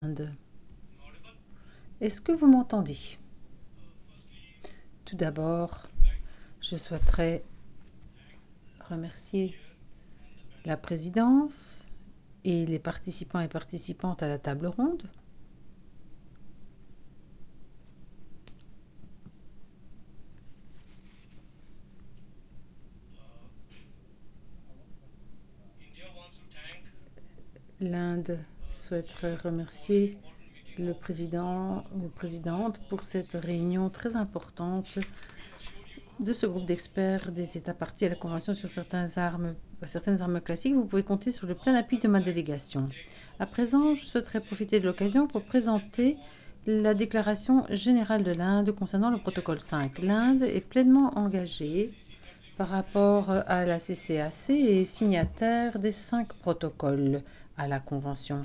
Inde. Est-ce que vous m'entendez? Tout d'abord, je souhaiterais remercier la présidence et les participants et participantes à la table ronde. L'Inde souhaiterait remercier le président ou présidente pour cette réunion très importante de ce groupe d'experts des États partis à la Convention sur certaines armes classiques. Vous pouvez compter sur le plein appui de ma délégation. À présent, je souhaiterais profiter de l'occasion pour présenter la déclaration générale de l'Inde concernant le protocole 5. L'Inde est pleinement engagée par rapport à la CCAC et signataire des 5 protocoles à la Convention.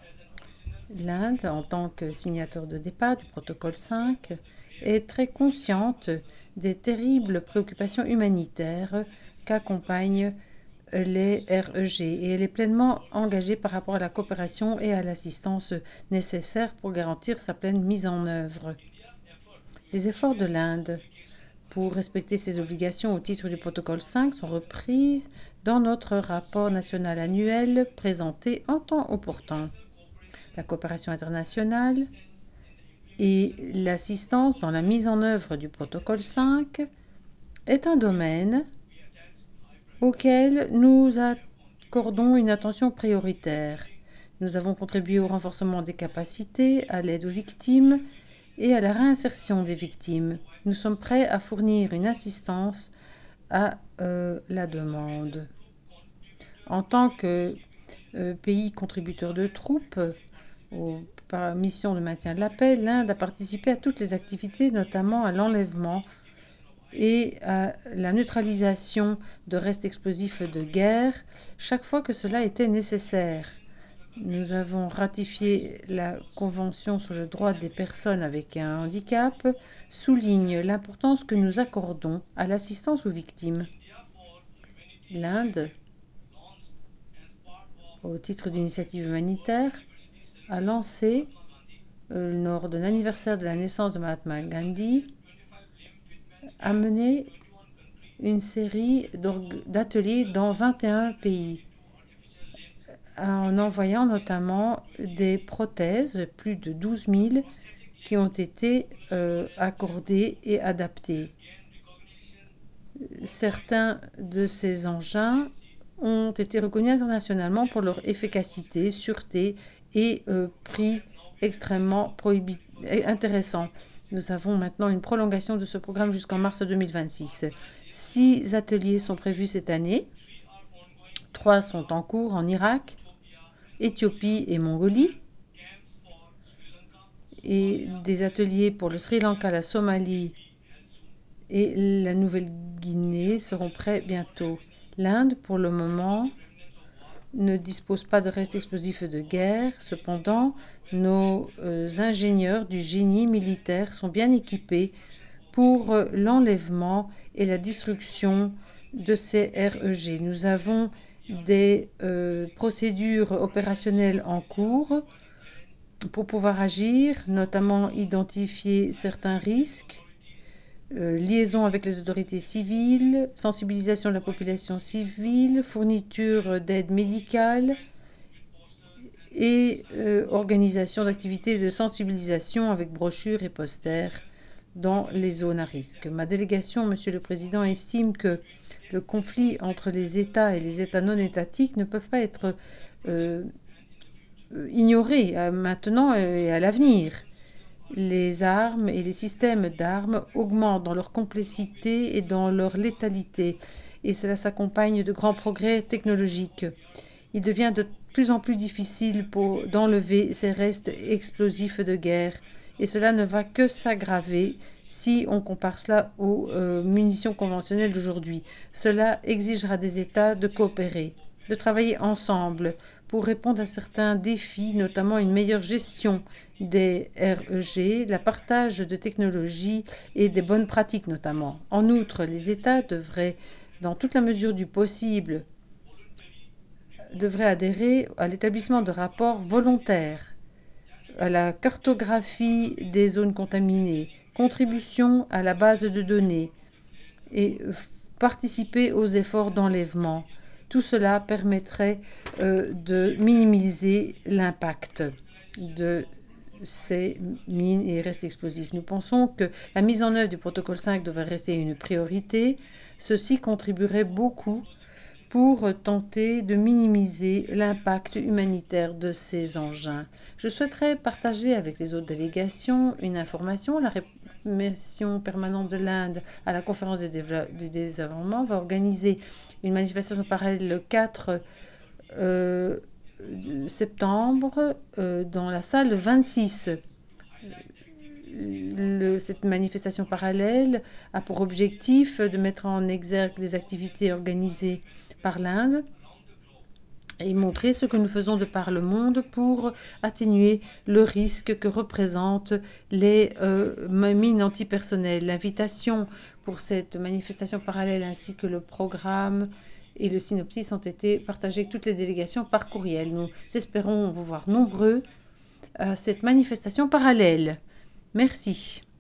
L'Inde, en tant que signataire de départ du protocole 5, est très consciente des terribles préoccupations humanitaires qu'accompagnent les REG et elle est pleinement engagée par rapport à la coopération et à l'assistance nécessaires pour garantir sa pleine mise en œuvre. Les efforts de l'Inde pour respecter ses obligations au titre du protocole 5 sont reprises dans notre rapport national annuel présenté en temps opportun. La coopération internationale et l'assistance dans la mise en œuvre du protocole 5 est un domaine auquel nous accordons une attention prioritaire. Nous avons contribué au renforcement des capacités, à l'aide aux victimes et à la réinsertion des victimes. Nous sommes prêts à fournir une assistance à la demande. En tant que pays contributeur de troupes aux missions de maintien de la paix, l'Inde a participé à toutes les activités, notamment à l'enlèvement et à la neutralisation de restes explosifs de guerre, chaque fois que cela était nécessaire. Nous avons ratifié la Convention sur le droit des personnes avec un handicap, souligne l'importance que nous accordons à l'assistance aux victimes. L'Inde, au titre d'initiative humanitaire, a lancé, lors de l'anniversaire de la naissance de Mahatma Gandhi, a mené une série d'ateliers dans 21 pays, en envoyant notamment des prothèses, plus de 12 000, qui ont été accordées et adaptées. Certains de ces engins ont été reconnus internationalement pour leur efficacité, sûreté et prix extrêmement intéressants. Nous avons maintenant une prolongation de ce programme jusqu'en mars 2026. 6 ateliers sont prévus cette année. 3 sont en cours en Irak, Éthiopie et Mongolie. Et des ateliers pour le Sri Lanka, la Somalie et la Nouvelle-Guinée seront prêts bientôt. L'Inde, pour le moment, ne dispose pas de restes explosifs de guerre. Cependant, nos ingénieurs du génie militaire sont bien équipés pour l'enlèvement et la destruction de ces REG. Nous avons des procédures opérationnelles en cours pour pouvoir agir, notamment identifier certains risques, liaison avec les autorités civiles, sensibilisation de la population civile, fourniture d'aide médicale et organisation d'activités de sensibilisation avec brochures et posters dans les zones à risque. Ma délégation, Monsieur le Président, estime que le conflit entre les États et les États non étatiques ne peuvent pas être ignorés maintenant et à l'avenir. Les armes et les systèmes d'armes augmentent dans leur complexité et dans leur létalité, et cela s'accompagne de grands progrès technologiques. Il devient de plus en plus difficile d'enlever ces restes explosifs de guerre, et cela ne va que s'aggraver si on compare cela aux munitions conventionnelles d'aujourd'hui. Cela exigera des États de coopérer, de travailler ensemble pour répondre à certains défis, notamment une meilleure gestion des REG, la partage de technologies et des bonnes pratiques notamment. En outre, les États devraient, dans toute la mesure du possible, adhérer à l'établissement de rapports volontaires à la cartographie des zones contaminées, contribution à la base de données et participer aux efforts d'enlèvement. Tout cela permettrait de minimiser l'impact de ces mines et restes explosifs. Nous pensons que la mise en œuvre du protocole 5 devrait rester une priorité. Ceci contribuerait beaucoup pour tenter de minimiser l'impact humanitaire de ces engins. Je souhaiterais partager avec les autres délégations une information. La mission permanente de l'Inde à la conférence du désarmement va organiser une manifestation parallèle le 4 septembre dans la salle 26. Cette manifestation parallèle a pour objectif de mettre en exergue les activités organisées par l'Inde et montrer ce que nous faisons de par le monde pour atténuer le risque que représentent les mines antipersonnelles. L'invitation pour cette manifestation parallèle ainsi que le programme et le synopsis ont été partagés avec toutes les délégations par courriel. Nous espérons vous voir nombreux à cette manifestation parallèle. Merci.